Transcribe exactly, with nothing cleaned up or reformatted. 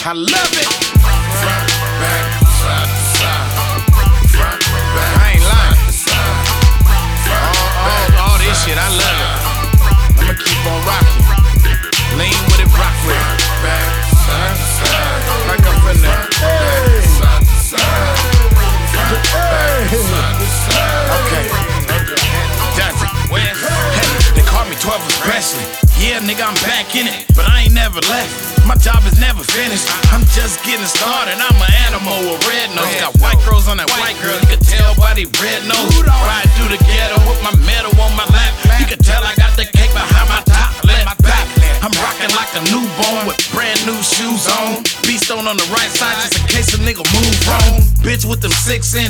I love it. Front, back, side to side. Front, back, I ain't lying. front, All, back, all, all this shit, I love it. I'ma keep on rocking. Lean with it, rock with it. back, side to side. Like I'm finna. Back, side to side. Front, back, side to side. Okay. Does it? Hey, they call me twelve especially. Yeah, nigga, I'm back in it, but I ain't never left. My job is never finished. I'm just getting started. I'm an animal with red nose. Got white girls on that white girl. You can tell by they red nose. Ride through the ghetto with my medal on my lap. You can tell I got the cake behind my top left back. I'm rocking like a newborn with brand new shoes on. Beast on on the right side just in case a nigga move wrong. Bitch with them six inch